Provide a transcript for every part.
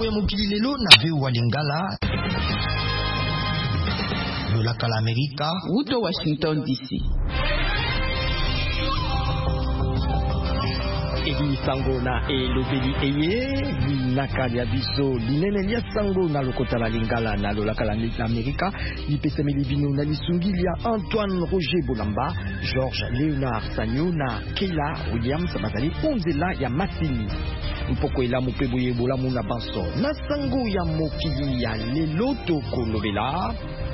ya mokili lelo na veo wa Lingala lolaka la Amerika Uto Washington DC. Edi sango na elobeli eye linaka ya biso linene lia sango na lokota la Lingala na lolaka la Amerika lipesemeli bino na lisungi ya Antoine Roger Bolamba, George Léonard Sagno na Keila Williams bazali onzela ya Matini mpoko elamu pe boye bolamu na banso na sango ya mokili ya lelo tokolobela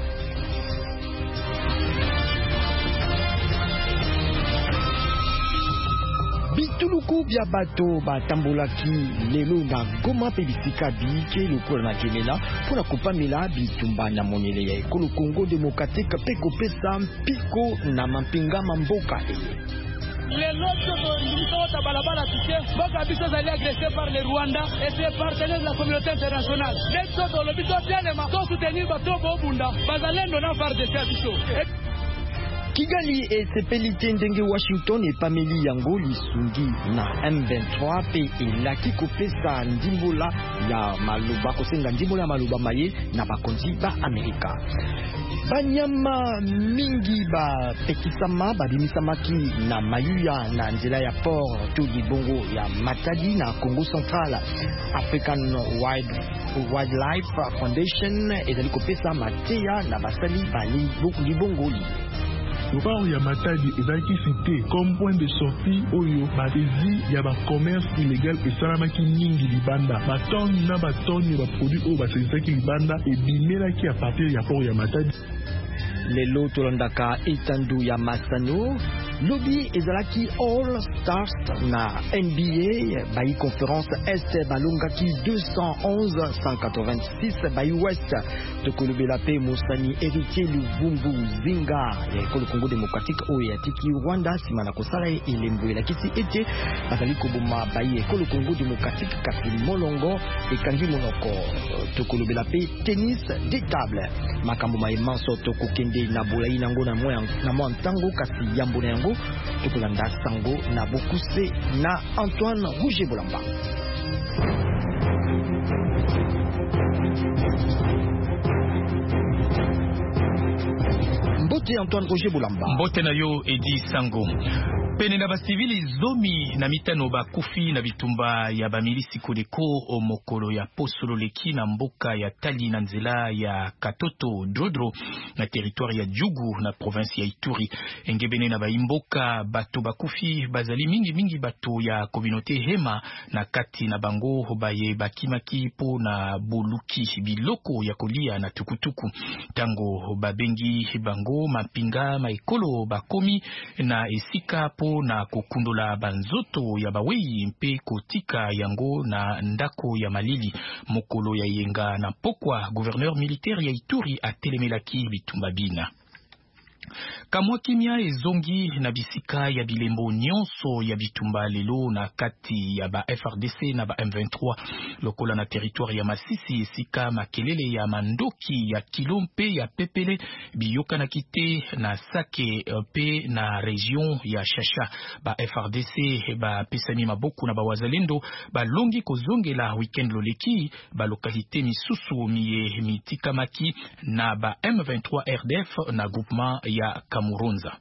bituluku bya bato batambolaki lelo na Goma pe bisika bike lokola na Kemela mpona kopamela bitumba na monele ya ekolo Congo démocratique pe kopesa mpiko na mampinga mamboka eye. Les autres militants balabala tike boka biso zali agressé par le Rwanda et ses partenaires de la communauté internationale. Les autres le biso tellement to soutenir bato bobunda bazalendo na FARDC biso. Kigali esepelite ndenge Washington epameli yango lisungi na M23 pe elaki kopesa ndimbola ya maloba kosenga ndimbola ya maloba maye na bakonzi ba Amerika. Banyama mingi ba pekisama babimisamaki na mayuya na nzela ya port to libongo ya Matadi na Congo Central. African Wildlife Foundation ezali kopesa mateya na basali bali libongo li. Le port ya Matadi ezalaki cité comme point de sortie oyo batezi ya ba commerce illégal esalamaki mingi libanda batoni na batoni ba produits oyo basenzaki libanda ebimelaki à partir ya port ya Matadi. Lelo tolandaka etandu ya Masano lobi ezalaki All Stars na NBA bayi conférence Est balongaki 211-186 bayi Ouest tokolobela pe Mosani héritier Luvumbu Zinga ya ekolo Congo démocratique oyo yatiki Rwanda sima na kosala elembo elakisi ete bazali koboma bayi ekolo Congo démocratique kasi molongo ekangi monoko tokolobela pe tennis de table makambo maemanso tokokende na bolai nango na mwa ntango kasi yambo na yango tokolanda sango na bokuse na Antoine Roger Bolamba. Mbote Antoine Roger Bolamba. Mbote na yo Edi Sango. Pene na basivili zomi na mitano bakufi na bitumba ya bamilisi Kodeko o mokolo ya Posolo leki na mboka ya Tali na nzela ya Katoto Drodro na territoire ya Djugu na province ya Ituri. Engebene na baimboka bato bakufi bazali mingi bato ya communauté Hema na kati na bango baye bakimaki po na boluki biloko ya kolia na tukutuku. Tango babengi bango mapinga maekolo bakomi na esika po na kokundola banzoto ya bawei mpe kotika yango na ndako ya malili mokolo ya yenga na pokwa gouverneur militaire ya Ituri atelemelaki bitumba bina. Kamwa kimia ezongi na bisika ya bilembo nyonso ya bitumba lelo na kati ya ba FRDC na ba M23 lokola na territoire ya Masisi esika makelele ya mandoki ya kilompe ya pepele biyoka na kite na Sake pe na region ya Shasha ba FRDC ba pesami maboku na ba wazalendo ba longi kozongela weekend loleki ba lokalite misusu mitikamaki na ba M23 RDF na groupement ya Kamuronza.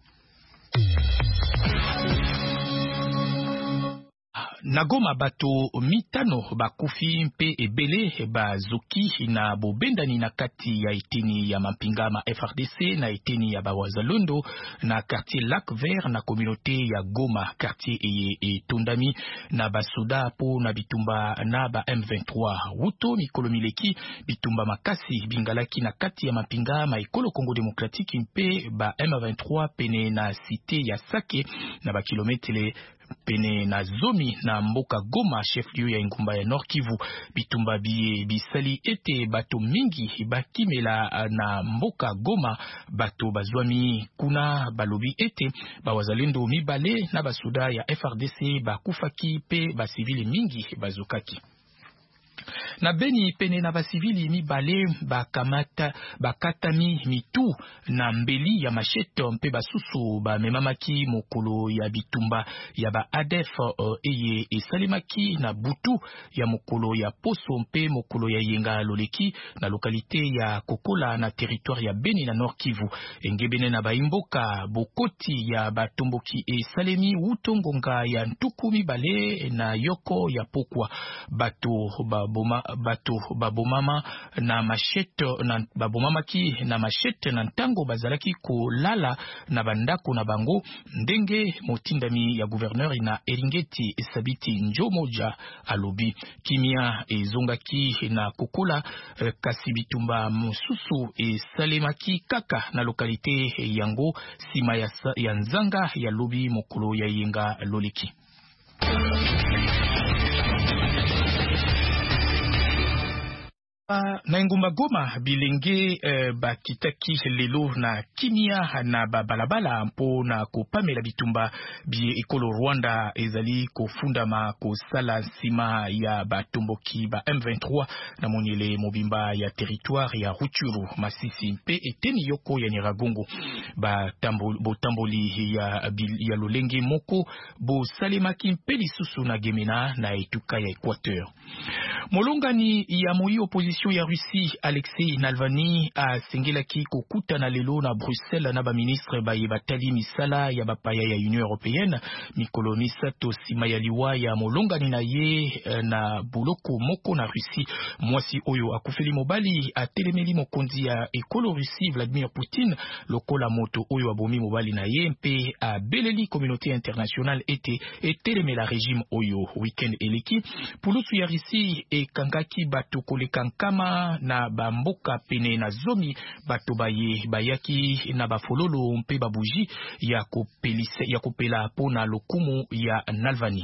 Nagoma bato mitano bakufi mpe ebele bazoki na bobendani na kati ya eteni ya mampinga ma FRDC na eteni ya bawazalondo na quartier Lac Vert na communauté ya Goma quartier etondami na basoda po na bitumba na ba M23 wuto mikolo mileki bitumba makasi bingalaki na kati ya mampinga ma ekolo Congo démocratique mpe ba M23 pene na cité ya Sake na ba kilometre pene na zomi na mboka Goma chef-lieu ya ngumba ya Nord Kivu bitumba bisali ete bato mingi bakimela na mboka Goma bato bazwami kuna balobi ete bawazalendo mibale na basuda ya FRDC bakufaki pe basivili mingi bazokaki. Na Beni pene na basivili mibale bakatami mitu na mbeli ya machete mpe basusu bamemamaki mokolo ya bitumba ya ba ADF eye esalemaki na butu ya mokolo ya poso mpe mokolo ya yenga loleki na lokalite ya Kokola na territoire ya Beni na Nord Kivu. Engebene na baimboka bokoti ya batomboki esalemi utongonga ya ntuku mibale na yoko ya pokwa bato babomama na machete na babomamaki na machete na ntango bazalaki kolala na bandako na bango ndenge motindami ya gouverneur na Eringeti Sabiti Njomoja alobi. Kimia ezongaki na Kokola kasi bitumba mosusu esalemaki kaka na lokalite yango sima ya nzanga ya lobi mokolo ya yenga loleki. Na Ngumba Goma bilenge bakitaki lelo na kimia na balabala mpo na kopamela bitumba bie ekolo Rwanda ezali kofundama kosala nsima ya batomboki ba M23 na moniele mobimba ya territoire ya Rutshuru Masisi mpe eteni yoko ya Nyiragongo botamboli ya lolenge moko bosalemaki mpe lisusu na Gemena na etuka ya Equateur. Molongani ya moi opposition ya Russie Alexei Navalny asengelaki kokuta na lelo na Bruxelles na ba ministre ba yebatali misala ya bapaya ya Union Européenne mikolo misato sima ya liwa ya molongani na ye na buloko moko na Russie. Mwasi oyo akufeli mobali atelemeli mokonzi ya ekolo Russie Vladimir Poutine lokola moto oyo abomi mobali na ye mpe abeleli communauté internationale etelemela régime oyo weekend eleki pulusu ya Russie ekangaki bato koleka nkama na bamboka pene na zomi bato bayaki na bafololo mpe babuji ya kopela po na lokumu ya Navalny.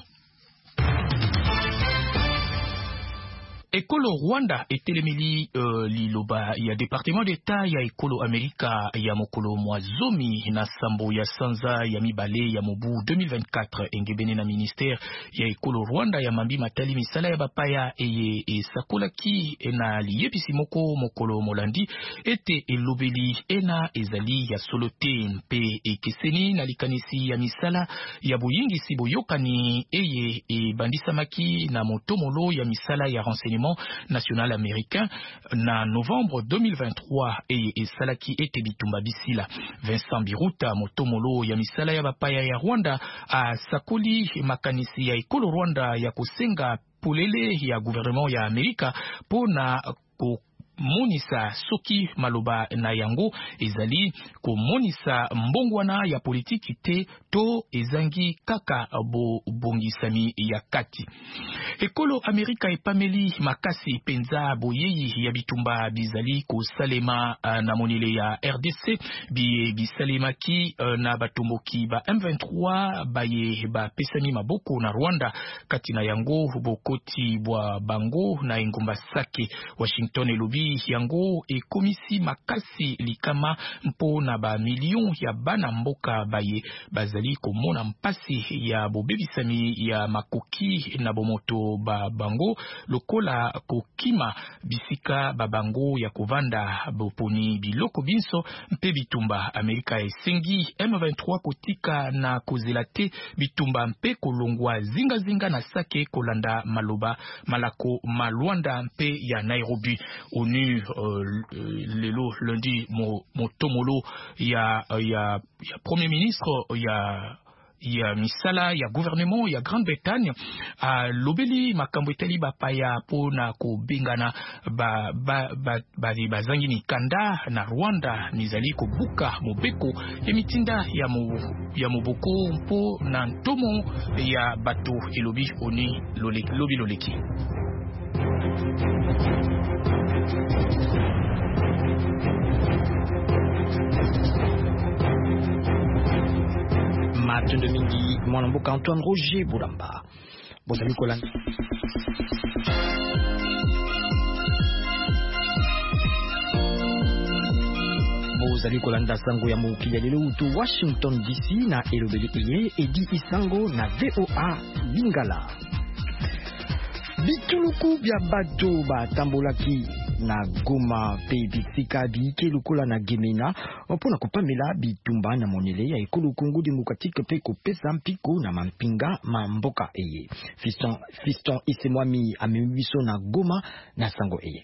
Ekolo Rwanda etelemeli liloba ya département d'état ya ekolo Amerika ya mokolo mwazomi na sambo ya sanza ya mibale ya mobu 2024 engebene na ministère ya ekolo Rwanda ya mambi matali misala ya bapaya eye esakolaki na liyebisi moko mokolo molandi ete elobeli ena ezali ya solote mpe ekeseni na likanisi ya misala ya boyingisi boyokani eye ebandisamaki na motomolo ya misala ya renseignement national américain na novembre 2023 et salaki ete bitumba bisila. Vincent Biruta motomolo ya misala ya bapaya ya Rwanda a sakoli makanisi ya ekolo Rwanda ya kosenga polele ya gouvernement ya Amerika pona monisa soki maloba na yango ezali ko monisa mbongwana ya politiki te to ezangi kaka bongisami ya kati. Ekolo Amerika epameli makasi penza boyeyi ya bitumba bizali ko salema na monile ya RDC bisalemaki na batomboki ba M23 baye ba pesami maboko na Rwanda kati na yango bokoti bwa bango na engumba sake. Washington elobi yango ekomisi makasi likama mpo na ba million ya bana mboka baye bazali komona mpasi ya bobebisami ya makoki na bomoto ba bango lokola kokima bisika babango ya kovanda boponi biloko binso mpe bitumba. Amerika esengi M23 kotika na kozelate bitumba mpe kolongwa zinga na sake kolanda maloba malako malwanda mpe ya Nairobi. ONU lelo lundi motomolo ya premier ministre ya misala ya gouvernement ya Grande-Bretagne lobeli makambo etali bapaya po na kobengana bazangi mikanda na Rwanda nizali kobuka mobeko emitinda ya moboko mpo na ntomo ya bato elobi oni lobi loleki. Matende mingi mwanamboka Antoine Roger Boulamba bozali kolanda sango ya mokili ya lelo utu Washington DC na elobeli eye Edi Isango na VOA Lingala. bituluku bya bato batambolaki na Goma pe bisika biyike lokola na Gemena mpona kopamela bitumba na monele ya ekolo Congo Démocratique pe kopesa mpiko na mampinga mamboka eye. Fiston Isemwami amemi biso na Goma na sango eye.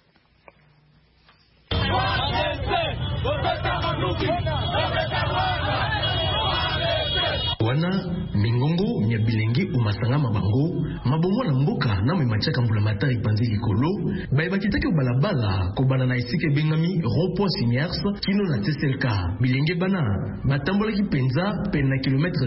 Wana mingongo nya bilenge umasanga mabango mabongo na mboka na machaka mbula matari panzi likolo bayebakitaki balabala kobana na esike bengami rond-point Siniers kino na TSLK bilenge bana batambolaki penza pena kilometre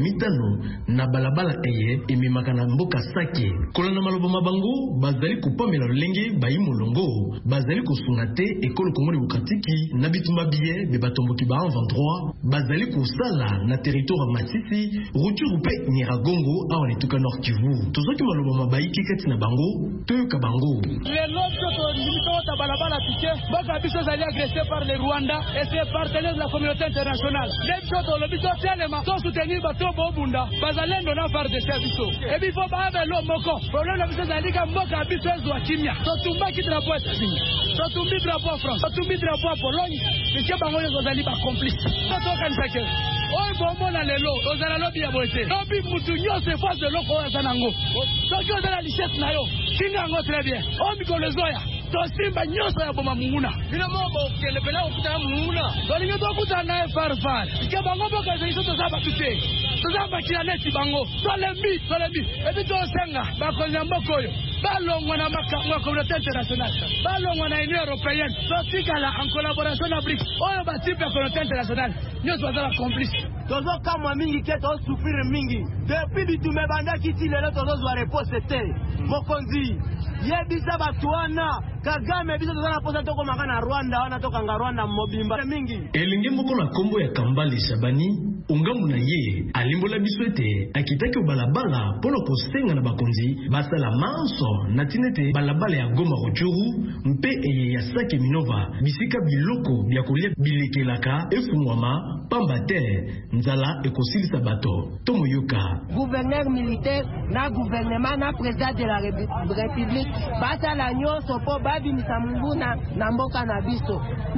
15 na balabala eye ememaka na mboka Sake kolana maloba mabango bazali kopamela lolenge bayi molongo bazali kosunga te ekolo Congo Démocratique na bitumba biye be batomboki ba 23 bazali kosala na territoire Masisi Rutshuru pe Nyiragongo awa netuka Nord Kivu tozoki maloba mabaiki kati na bango toyoka bango lelo toto limito balabala tike boka biso zali agressé par le Rwanda et ses partenaires de la communauté internationale les toto le biso tellement to soutenir bato bobunda bazalendo na par de service et puis faut ba lo moko problème biso zali ka mboka biso ezwa kimia to tumba ki drapeau États-Unis to tumbi drapeau France to tumbi drapeau Pologne biso bango les zali ba complice to kanisa ke oy bombo na lelo ozala lobi ya boete lobi mutu nyose face de loko azanango soki ozala lichesse na yo kingango très bien o mikolo zoya to simba nyose ya boma munguna ina mobo kele pela okuta munguna dolinga to okuta na farfar ke bango boka zeso to saba tute to saba kila neti bango solembi ebi to senga bakonya mbokoyo balongwa na makamwa communauté internationale balongwa na Union européenne to sikala en collaboration na BRICS oyo ba type ya communauté internationale nyose bazala complice tozo kama mingi ke to souffrir mingi depuis bitume banda kiti lelo tozo zwa repose te mokonzi yebisa batuana Kagame biso tozana posa toko makana Rwanda wana toka nga Rwanda mobimba mingi elinge mboko na kombo ya Kambale Shabani ungamu na ye alimbola biso ete akitaki balabala polo kosenga na bakonzi basala manso na tinete balabala ya Goma Rutshuru mpe eye ya Sake Minova bisika biloko bya kolia bilekelaka efungwama pamba te nzala ekosilisa bato tomoyoka gouverneur militaire na gouvernement na président de la république basala nyonso po babimisa munguna na mboka na biso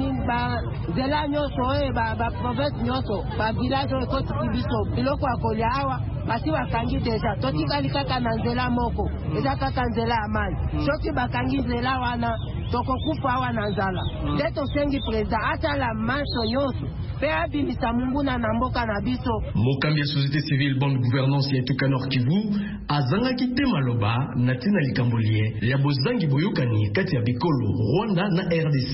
ba zela nyonso ba province nyonso ba village ekotiki biso biloko ya kolia awa basi bakangi deja totikali kaka na nzela moko eza kaka nzela ya mai soki bakangi nzela wana tokokufa awa na nzala nde tosengi président asala manso nyonso pe abimisa munguna na mboka na biso mokambi ya société civile bonne gouvernance ya etuka Nord Kivu azangaki te maloba na tina likambolie ya bozangi boyokani kati ya bikolo Rwanda na RDC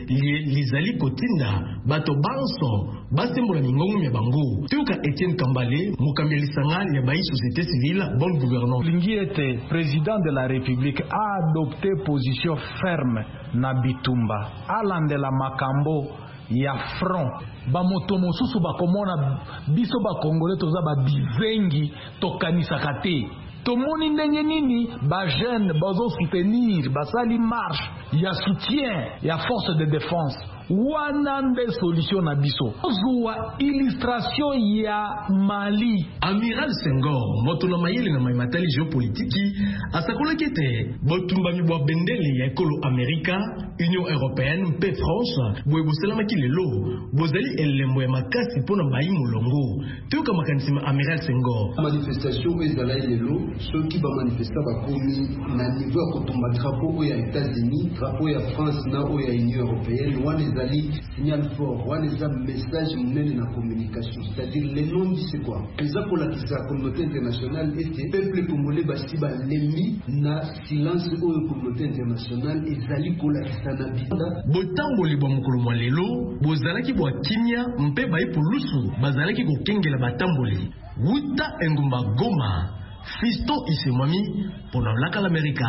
lizali kotinda bato banso basembola mingongo ya bango tuka Etienne Kambale mokambi lisanga ya bayi société civile bonne gouvernance lingi ete président de la république a adopté position ferme na bitumba alandela makambo ya front bamoto mosusu bakomona biso bakongole toza babizengi tokanisaka te tomoni ndenge nini ba jeune bazo soutenir basali marche ya soutien ya force de défense wana nde solution na biso zuwa illustration ya Mali Amiral Senghor moto na mayele na matali géopolitiki asakolaki te botumba mi bwa bendele ya ekolo Amerika Union européenne mpe France boyebuselamaki lelo bozali elembo ya makasi mpona bayi molongo toyoka makanisi ma Amiral Senghor manifestation ezala lelo soki ba manifesta bakomi na niveau ya kotumba drapeau ya États-Unis drapeau ya France na oyo ya Union européenne wana ezali signal fort wana eza message munene na communication c'est-à-dire les noms dit c'est quoi eza kolakisa communauté internationale ete peuple congolais basi balemi na silence oyo communauté internationale ezali kolakisa na banda botamboli bwa mokolo mwa lelo bozalaki bwa kimia mpe bayi polusu bazalaki kokengela batamboli wuta engumba Goma Fiston Isemwami pona laka l'América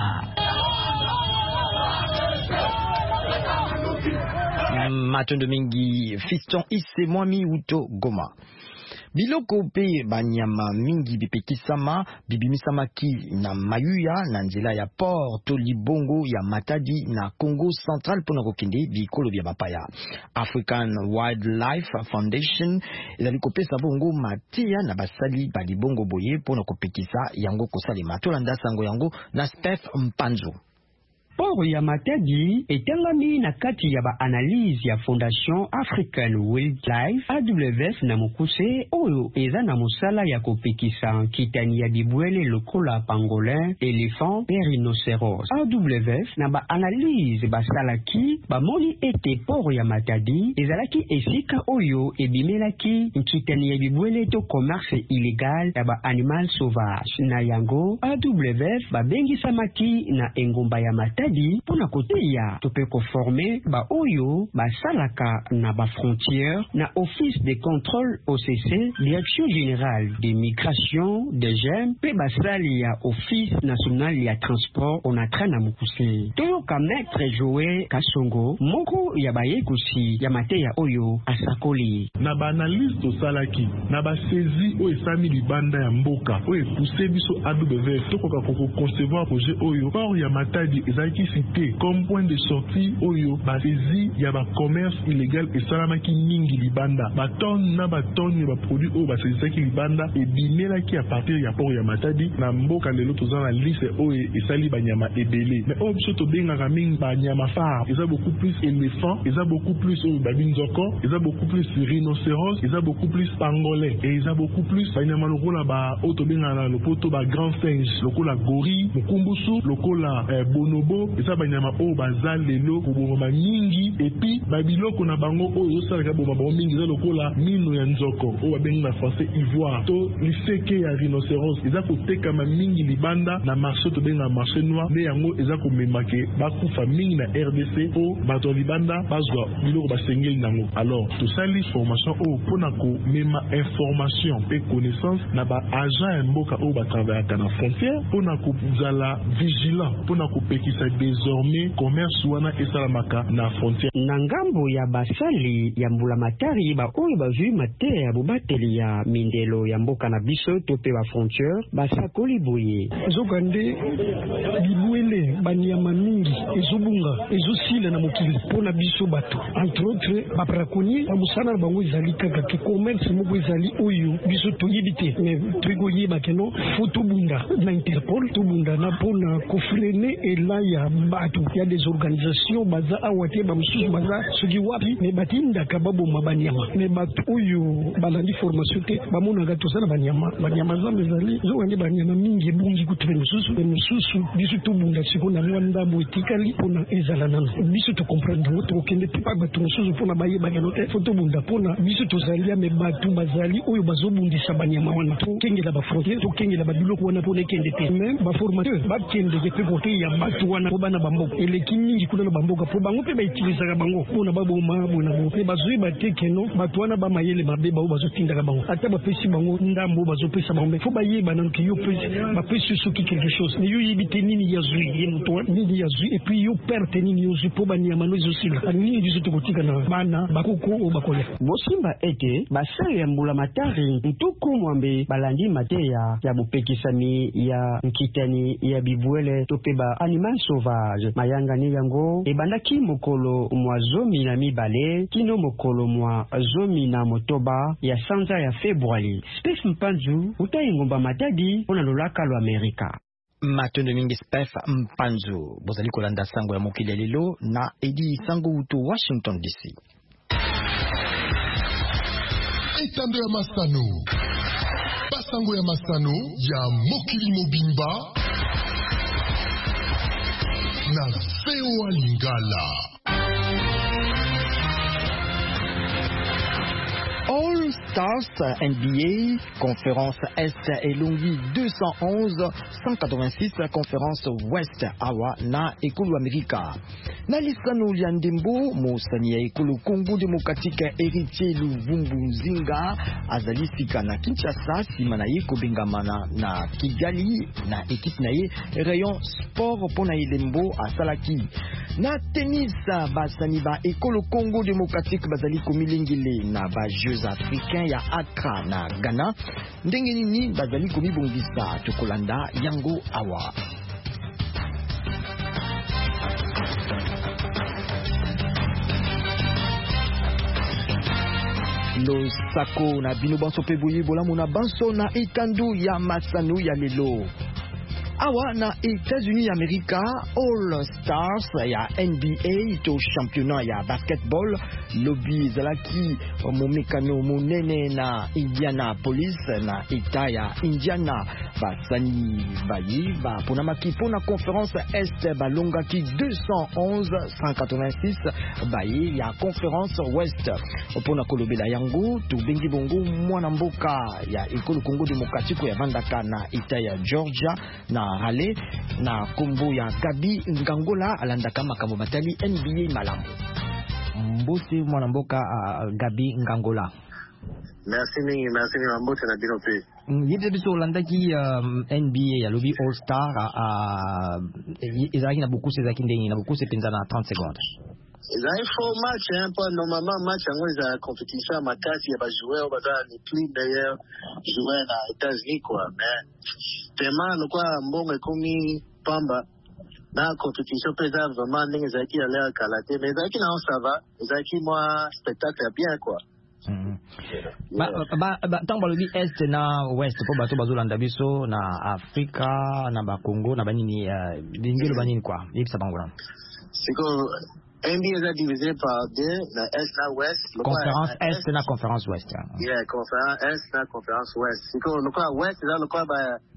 matondo mingi Fiston Isemwami uto Goma biloko pe banyama mingi bipekisama bibimisamaki na mayuya na nzela ya port to libongo ya Matadi na Congo Central pona kokende bikolo bya bapaya. African Wildlife Foundation ezali kopesa bongo matia na basali ba libongo boye pona kopekisa yango kosalema. Tolanda sango yango na Steph Mpanzo. Port ya Matadi etangami na kati ya ba-analyse ya Fondation African Wildlife AWF na mokuse oyo eza na mosala ya kopekisa kitani ya bibwele lokola pangolin, elephant pe rhinocéros. AWF na ba-analyse basalaki bamoni ete port ya Matadi ezalaki esika oyo ebimelaki kitani ya bibwele to commerce illégal ya ba-animal sauvage. Na yango AWF babengisamaki na engomba ya Matadi pona koteya tope konforme ba oyo basalaka na ba frontière na office de contrôle OCC, direction générale des migrations des GEM pe basali ya office national ya transport onatra na mukuse. Toyoka maître Joe Kasongo moko ya bayekusi ya mateya oyo asakoli na ba analyse to salaki na ba saisi o esami libanda ya mboka o epousse biso AWF tokoka koko concevoir projet oyo port ya Matadi ezaki cité comme point de sortie oyo ba saisi ya ba commerce illégal esalamaki mingi libanda ba tonne na ba tonne ba produit oyo ba saisaki libanda ebimelaki à partir ya port ya Matadi na mboka lelo tozana liste oyo esali banyama ebele mais oyo biso tobengaka mingi banyama phare eza beaucoup plus éléphant eza beaucoup plus oyo babinzoko eza beaucoup plus rhinocéros eza beaucoup plus pangolin et eza beaucoup plus banyama lokola ba oyo tobengaka na lopoto ba grand singe lokola gorille mukumbusu lokola bonobo eza banyama oyo baza lelo koboma mingi epi babiloko na bango oyo osalaka boma bango mingi eza lokola mino ya nzoko oyo babengi na français ivoire to liseke ya rhinocéros eza kotekama mingi libanda na marché tobenga marché noir nde yango eza komemake bakufa mingi na RDC po bato ya libanda bazwa biloko basengeli nango. Alors tosali formation oyo mpona komema information mpe connaissance na baagent ya mboka oyo batravaillaka na frontière mpona kozala vigilant mpona kopekisa désormais commerce wana esalamaka na frontière. Na ngambo ya basali ya mbulamatari ba oyo bazwi mateya ya bobateli ya mindelo ya mboka na biso to pe ba frontière basakoli boye zokande bibwele banyama mingi ezobunga ezosila na mokili mpona biso bato entre autres babraconnier bamusana na bango ezali kaka ke commerce moko ezali oyo biso toyebi te mais tokoyeba keno fo tobunda na Interpol tobunda na mpona kofrene elaya bato ya des organisations baza awa te bamosusu baza soki wapi me batindaka baboma banyama me bato oyo balandi formation te bamonaka tosala banyama zambe ezali zokande banyama mingi ebungi kutupe mosusu biso tobunda siko na mwa ndambo etikali mpona ezala nano biso tocomprendre yango tokokende te pa bato mosusu mpona bayebakano te fo tobunda mpona biso tozali ya me bato bazali oyo bazobundisa banyama wana tokengela bafrontiere tokengela babiloko wana mpona ekende te me baformateur bakendeke mpe koteya bato wana po bana bamboka eleki mingi kuna na bamboka po bango mpe bautilisaka bango mpona baboma bona bo me bazoyeba te keno bato wana bamayele mabe bao bazotindaka bango ata bapesi bango ndambo bazopesa bango fo bayeba nano ke yo bapesi soki quelque chose me yo yebi te nini yazwi ye moto nini yazwi et puis yo perte nini yozwi po banyama no ezosila nini biso tokotika na bana bakoko oyo bakolia bosimba ete basali ya mbulamatari ntuku mwambe balandi mateya ya bopekisami ya nkitani ya bibwele to pe ba animal sauvage mayangani yango ebandaki mokolo mwa zomi na mibale kino mokolo mwa zomi na motoba ya sanza ya Februari. Steph Mpanzu utayi ngomba Matadi ona lolaka lo Amerika. Matondo mingi Steph Mpanzu bozali kolanda sango ya mokili lelo na Edi Sango uto Washington DC. Etando ya Masano basango ya Masano ya mokili mobimba na VOA Lingala. All Stars NBA, conférence Est et Longi 211-186, conférence Ouest Awa na Ekulu Amerika. Na lisano ya ndembo, mosani ya Ekulu Congo Démocratique héritier Luvumbu Nzinga, azali sika na Kinshasa, simana ye kobengamana na Kigali, na équipe na ye, rayon sport pona ndembo asalaki. Na tennis, basani ba Ekulu Congo Démocratique bazali komilingile na ba Jeux Afrique africain ya Accra na Ghana. Ndenge nini bazali komibongisa tokolanda yango awa. Losako na bino banso pe boye bolamu na banso na etandu ya masano ya lelo. Awa na États-Unis Amerika, All Stars ya NBA to championnat ya basketball lobby zalaki momekano monene na Indianapolis na eta ya Indiana basani bayi ba pona maki pona conférence Est balongaki 211-186 bayi ya conférence Ouest pona kolobela yango to bengi bongo mwana mboka ya ekolo Congo Démocratique ya vandaka na eta ya Georgia na Rale na kombo ya Gabi Ngangola alandaka makambo matali NBA malamu. Mbote mwana mboka Gabi Ngangola. Merci Mbote na bino pe. Yebise biso olandaki NBA ya lobby All Star ezalaki na beaucoup sezaki ndenge na beaucoup sepenza na 30 secondes. Ezali faux match normalement match yango eza compétition makasi ya ba joueurs baza les plus meilleurs joueurs na États-Unis quoi, mais tellement lokwa mbongo ekomi pamba na compétition pe eza vraiment ndenge ezalaki ya l'air kalaté, mais ezalaki na ça va, ezalaki moi spectacle bien quoi. Tant balobi Est na West po bato bazolanda biso na Afrika na ba Congo na banini bingelo banini quoi yebisa bangola. C'est que NBA est divisé par deux, la Est et la Ouest. Conférence Est et la Conférence Ouest. Yeah, Conférence Est et la Conférence Ouest. C'est que le cas Ouest, c'est le cas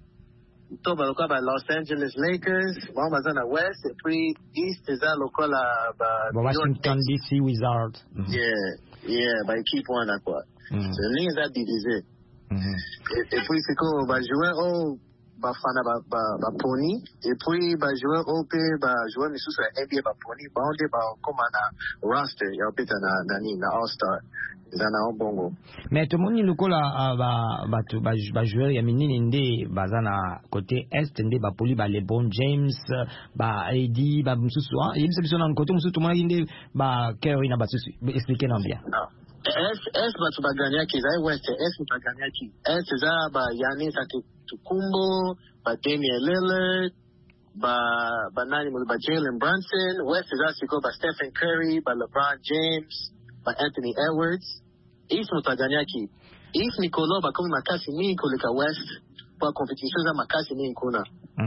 Los Angeles Lakers, bon, bah, dans la Ouest, et puis East, c'est le cas Washington DC Wizards. Yeah, bah, équipe on a quoi. C'est une ligne divisée. Et puis c'est que bah jouer au bafana ba pony et puis ba joueur OP ba joueur misu sur NBA ba pony ba onde ba comme na roster ya peta na All Star zana bongo. Mais tout le monde lokola ba joueur ya minini nde bazana côté est nde ba poli ba LeBron James ba AD ba mususu yebisa biso na côté mususu tout le monde nde ba Curry na ba susu expliquer non bien. S batu baganya ki za West S baganya ki S za ba Giannis Antetokounmpo ba Damian Lillard ba nani mo ba Jalen Brunson. West za siko ba Stephen Curry ba LeBron James ba Anthony Edwards. East baganya ki East Nicolo ba kumi makasi mingi kulika West pa competition za makasi mingi kuna.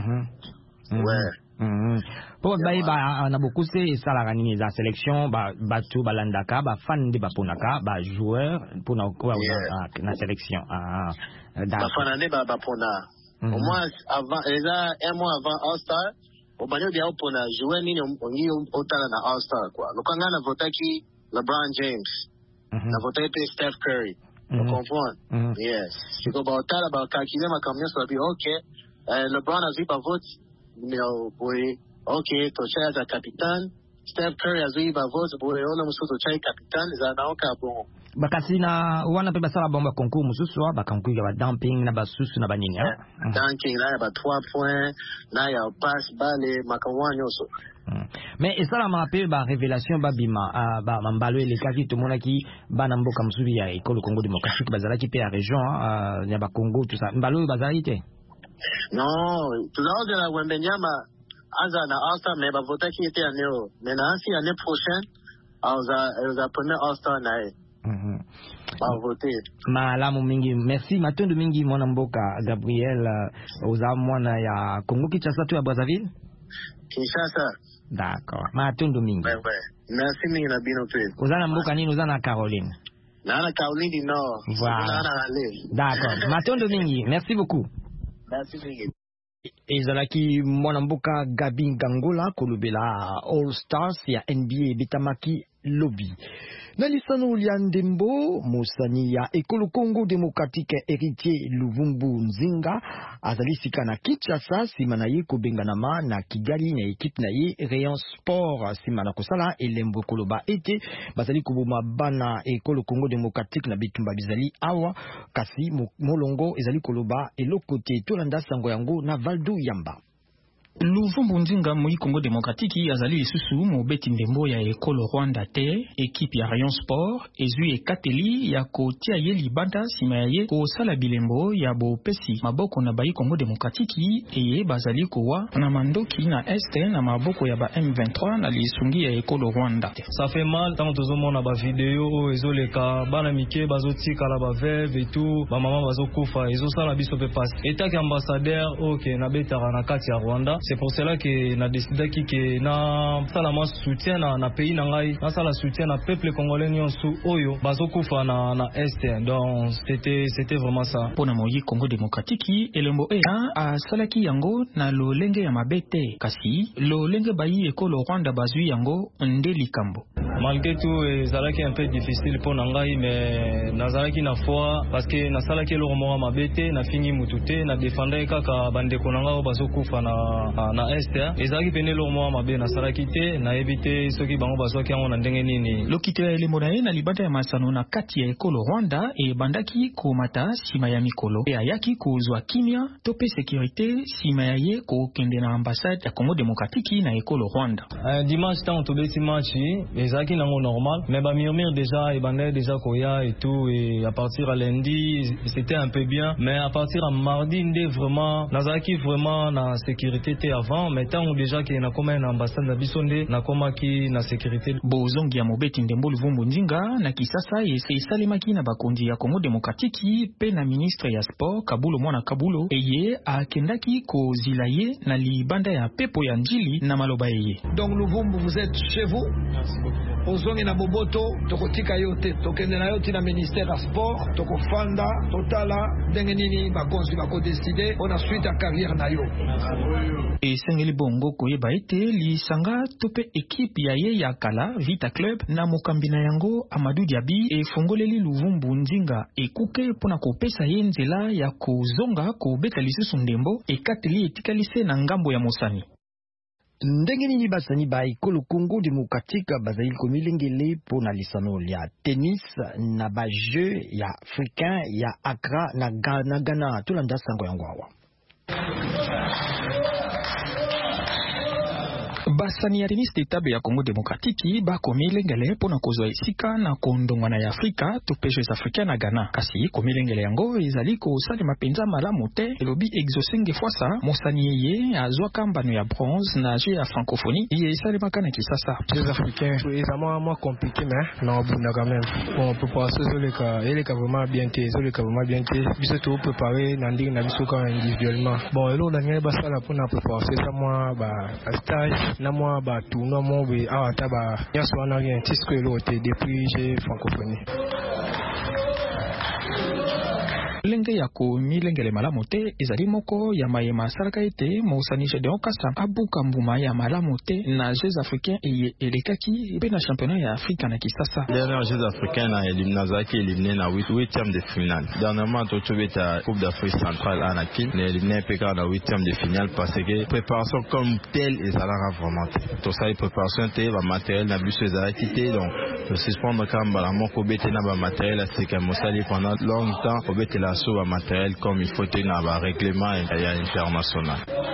Ouais. Po bayi ba na bokuse esalaka nini za sélection batu balandaka ba fan de baponaka ba joueur pona kwa na sélection ba fanane ba pona au moins avant déjà un mois avant All Star au banyo dia pona joueur nini ongi otala na All Star quoi lokanga na votaki LeBron James na votaki Steph Curry vous comprenez yes siko ba otala ba calculer ma combien ça va dire OK LeBron a vu pas vote numéro boy OK tocha za capitaine Steph Curry azuiba vote boy ona musuto chai capitaine za naoka bongo bakasi na wana pe basala bomba concours mususu ba concours ya dumping na basusu na banini dunking na ba 3 points na ya pass balle makawanyo so mais esala ma pe ba révélation ba bima ba mambalo ele kaki to monaki bana mboka musubi ya ekolo Congo Démocratique bazalaki pe ya région ya ba Congo tout ça mbalo bazali te. Non, tout à l'heure de la Wembenyama, Aza na All-Star, mais va voter qui était année, mais l'année prochaine, elle a premier All-Star nae. Va voter. Malamu mingi, merci. Matondo mingi mwana mboka Gabriel oza mwana ya Congo Kinshasa tu ya Brazzaville. Kinshasa. D'accord. Matondo mingi. Ouais. Merci mingi na bino pe. Oza na mboka nini oza na Caroline? Na Caroline no. Voilà. D'accord. Matondo mingi, merci beaucoup. Ezalaki mwana mboka Gabi Ngangola kolobela All Stars ya NBA betamaki lobby. Na lisano lia ndembo mosani ya ekolo Congo Démocratique héritier Luvumbu Nzinga azalisika na Kinshasa sima na ye kobenganama na Kigali na équipe na ye Rayon Sport sima na kosala elembo koloba ete bazali koboma bana ekolo Congo Démocratique na bitumba bizali awa kasi molongo ezali koloba elokote tolanda sango yango na Valdo Yamba. Luvumbu Nzinga moi Congo Démocratique azali lisusu mobeti ndembo ya ekolo Rwanda te ekipe ya Rayon Sport ezui ekateli ya kotia ye libanda sima ya ye kosala bilembo ya bopesi maboko na bayi Congo Démocratique eye bazali kowa na mandoki na este na maboko ya ba M23 na lisungi ya ekolo Rwanda. Ça fait mal tant tozomona ba video ezoleka bana mike bazotika la ba veuve et tout ba mama bazokufa ezosala biso pe passe etat ambassadeur OK na betara na kati ya Rwanda. C'est pour cela que na décidé que na sala ma soutien na pays na ngai na sala soutien na peuple congolais nyonso oyo bazokufa na est. Donc c'était vraiment ça. Pona moyi Congo Démocratique elembo a salaki yango na lolenge ya mabete kasi lolenge bayi ekolo Rwanda bazui yango ndeli kambo. Malgré tout ezalaki un peu difficile pour ngai mais nazalaki na foi parce que na salaki lo mwa mabete na fingi mutute na défendre kaka bandeko na ngao bazokufa na est ezalaki pene lo mwa mabe na salaki te na éviter soki bango bazwaki yango na ndenge nini. Lokitela elembo na ye na libanda ya masano na kati ya ekolo Rwanda e bandaki komata sima ya mikolo e ayaki kozwa kimia tope sécurité sima ya ye kokende na ambassade ya Congo Démocratique na ekolo Rwanda. Dimanche tant tobeti match ezalaki nango normal mais ba murmure déjà et bandait déjà koya et tout et à partir à lundi c'était un peu bien mais à partir à mardi ndé vraiment nazalaki vraiment na sécurité té avant mais tant déjà que na koma na ambassade na bisonde na koma ki na sécurité bozongi ya mobeti ndembo Luvumbu Nzinga na kisasa ese salemaki na bakondi ya Congo Démocratique pe na ministre ya sport Kabulo mwana Kabulo eye akendaki kozila ye na libanda ya pepo ya njili na maloba ye. Donc Luvumbu vous êtes chez vous? Merci beaucoup. Ozongi na boboto tokotika yote tokende na yote na ministère ya sport tokofanda totala ndenge nini bakonzi bako décider on a suite à carrière na yo. Esengeli bongo koyeba ete lisanga tope ekipe ya ye ya kala Vita Club na mokambi na yango Amadou Diaby efongoleli Luvumbu Nzinga ekuke pona kopesa ye nzela ya kozonga kobeta lisusu ndembo ekateli etikalise na ngambo ya mosani. Ndenge nini basani ba ekolo Congo Démocratique bazali komilengele pona lisano ya tennis na ba jeu ya africain ya Accra na Ghana tulanda sango yango awa. Basani ya tennis tetabe ya Congo Démocratique bakomilengele pona kozwa esika na kondongwana ya Afrika to Jeux africains na Ghana kasi komilengele yango ezali kosala mapenza malamu te elobi exosenge fwasa mosani ye azwa kambano ya bronze na jeu ya francophonie ye esalemaka na Kisasa. Jeux africains c'est moins compliqué mais non bunda quand même on peut passer sur les cas et les cas vraiment bien té sur les cas vraiment bien té biso to préparer na ndingi na biso quand individuellement bon elo na ngeba sala pona préparer ça moi ba stage na moi ba tournoi mo be awata ba nyaso na rien tisque l'autre depuis j'ai francophonie. Lenge ya komilengele malamu te ezali moko ya mayema asalaka ete mosani Gedeon Kasa abuka mbuma ya malamu te na Jeux africains eye elekaki pe na championnat ya Afrika na Kisasa. Dernier Jeux africains na eliminazaki éliminé na 8e de finale. Dernièrement totobeta Coupe d'Afrique centrale à Nakin, mais éliminé peka na 8e de finale parce que préparation comme telle ezalaka vraiment. Tout ça préparation te ba matériel na biso ezalaki te donc le suspendre kamba la moko bete na ba matériel asika mosali pendant longtemps obete la sur matériel comme il faut tenir un règlement international.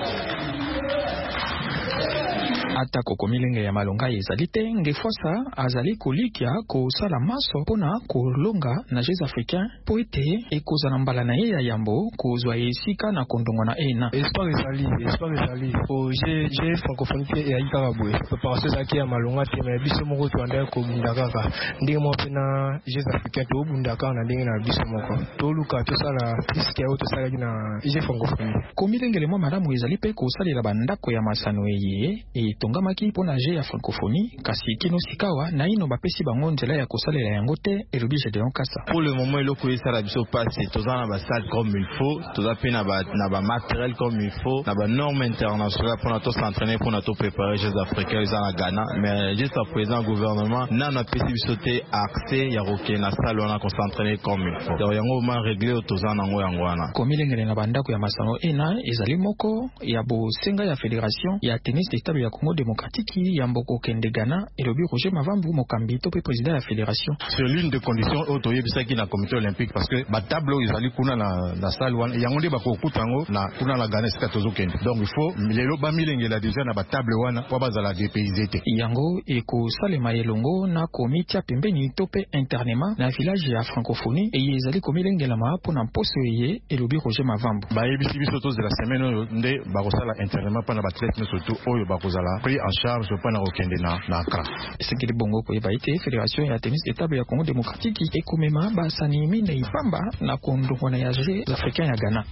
Ata kokomilenge ya malonga ezali te ngefwasa azali kolikia kosala maso pona kolonga na Jeux africains po ete ekozala mbala na ye ya yambo kozwa esika na kondongwa na ena. Espoir ezali po j'ai francophonie ya Ikarabwe préparation zaki ya malonga te mais biso moko to anda ko bundaka ka ndenge mo pena Jeux africains to bundaka na ndenge na biso moko to luka to sala iske ya to sala na Jeux francophonie. Komilengele mo malamu ezali pe kosalela bandako ya masano eye tongamaki pona Jeux ya francophonie kasi kino sikawa na ino bapesi bango nzela ya kosalela yango te elobi Gedeon Kasa. Pour le moment eloko esala biso passe tozana ba salle comme il faut toza pe na ba matériel comme il faut na ba norme internationale pona to s'entraîner pona to préparer Jeux africains à Ghana mais juste à présent gouvernement na pesi biso te accès ya roke na salle on a concentré comme il faut donc yango ma régler tozana ngo yango wana komilengele na bandako ya masano ena ezali moko ya bosenga ya fédération ya tennis de table ya Congo Démocratique ya mboko kende Ghana et le bureau Roger Mavambu mokambi to président de la fédération. C'est l'une des conditions autoyebisaki na comité olympique parce que ba tableau izali kuna na salle wana yango nde bakokutango na kuna la Ghana sika tozokende. Donc il faut lelo ba milengela déjà na ba table wana po bazala dépaysé. Yango eko salema elongo na komiti pembeni tope internement na village ya francophonie et yezali komilengela ma po na poso ye et le bureau Roger Mavambu. Ba yebisi biso de la semaine nde bakosala internement pa na ba athlète surtout oyo bakozala pris en charge pa na okende na Accra. Sekeli bongo ko yeba ite fédération ya tennis étable ya Congo démocratique et komema ba sanimi ne ipamba na kondongo na ya jeux africains ya Ghana.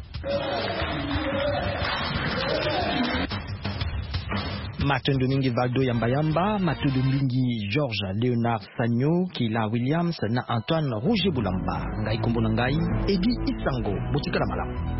Matondo mingi Valdo Yambayamba, Matondo mingi George Léonard Sagno, Kila Williams na Antoine Rouge Boulamba. Ngai Kombo Ngai, Edi Isango, Botikala Malam.